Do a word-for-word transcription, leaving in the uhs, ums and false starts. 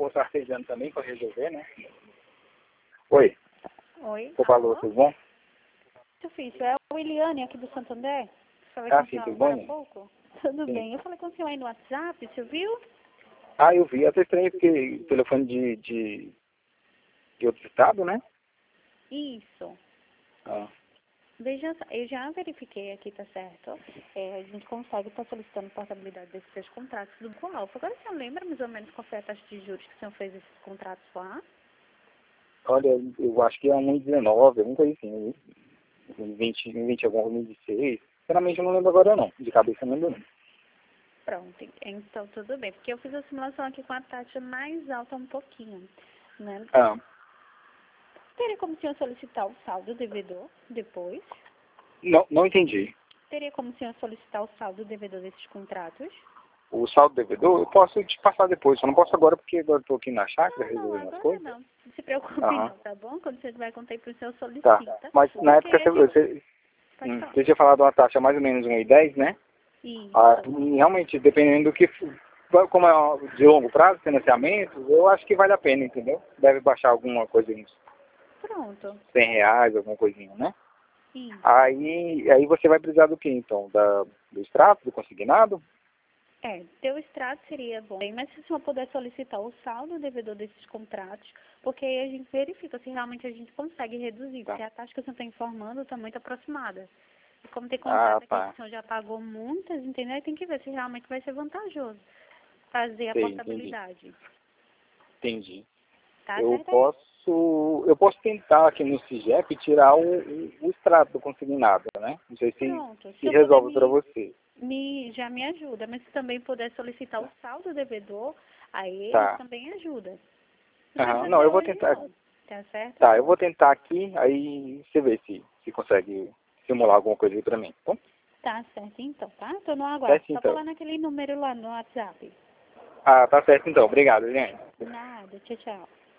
posto artesiano também para resolver, né? Oi, Oi. você falou, tudo bom? Difícil. É o Eliane aqui do Santander. Falei Ah, com o sim, senhor tudo agora há bom? pouco. Tudo Sim. bem. Eu falei com o senhor aí no WhatsApp, você viu? Ah, eu vi, até estranho porque telefone de, de, de outro estado, né? Isso. Ah, Veja, só, eu já verifiquei aqui, tá certo? É, a gente consegue estar solicitando portabilidade desses seus contratos do Banco Alfa. Agora, o senhor lembra mais ou menos qual foi a taxa de juros que o senhor fez esses contratos lá? olha, eu acho que é um vírgula dezenove, alguma coisa assim, um vinte, um vinte algum, um vinte e seis. Sinceramente eu não lembro agora não, de cabeça eu não lembro não. Pronto, então tudo bem. Porque eu fiz a simulação aqui com a taxa mais alta um pouquinho, né? Ah, Teria como o senhor solicitar o saldo devedor depois? não, não entendi. Teria como o senhor solicitar o saldo devedor desses contratos? O saldo devedor eu posso te passar depois, só não posso agora porque agora eu tô aqui na chácara Não, não, resolvendo as agora coisas. não. Não se preocupe Aham, não, tá bom? Quando você tiver conta aí pro senhor tá. solicita. Mas na Porque época a você, gente... você, Pode hum, falar. você tinha falado uma taxa mais ou menos um e dez, né? Ah, Isso. e realmente, dependendo do que, como é de longo prazo, financiamento, eu acho que vale a pena, entendeu? Deve baixar alguma coisa, uns Pronto. cem reais, alguma coisinha, né? Isso. Aí, aí você vai precisar do que, então? Da, do extrato, do consignado? É, teu extrato seria bom, mas se o senhor puder solicitar o saldo devedor desses contratos, porque aí a gente verifica se realmente a gente consegue reduzir, Tá. porque a taxa que o senhor está informando está muito aproximada. E como tem Ah, contrato aqui que tá. o senhor já pagou muitas, entendeu? Aí tem que ver se realmente vai ser vantajoso fazer a Sei, entendi. portabilidade. Entendi. Tá Eu certo aí? posso, eu posso tentar aqui no SIGEP tirar o, o, o extrato do consignado, né? Não sei se, Pronto. Se se eu puder resolve para me, você. me, já me ajuda, mas se também puder solicitar o saldo devedor, aí eles Tá. também ajudam. Não Aham. precisa Não, ser eu vou hoje tentar. não, tá certo? Tá, eu vou tentar aqui, aí você vê se, se consegue simular alguma coisa aí pra mim. Tá bom? Tá certo então, tá? Tô no aguardo. Certo Só então. falar naquele número lá no WhatsApp. Ah, tá certo então. Obrigado, gente. Nada, tchau, tchau.